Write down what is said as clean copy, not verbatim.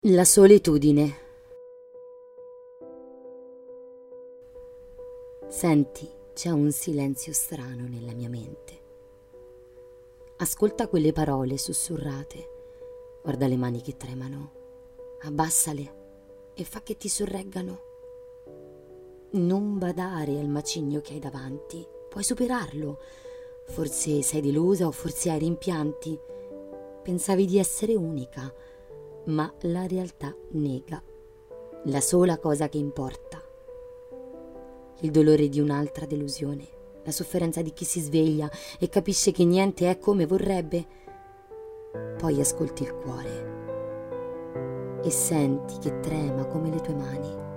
La solitudine. Senti, c'è un silenzio strano nella mia mente. Ascolta quelle parole sussurrate. Guarda le mani che tremano. Abbassale e fa che ti sorreggano. Non badare al macigno che hai davanti. Puoi superarlo. Forse sei delusa o forse hai rimpianti. Pensavi di essere unica, ma la realtà nega la sola cosa che importa: il dolore di un'altra delusione, la sofferenza di chi si sveglia e capisce che niente è come vorrebbe. Poi ascolti il cuore e senti che trema come le tue mani.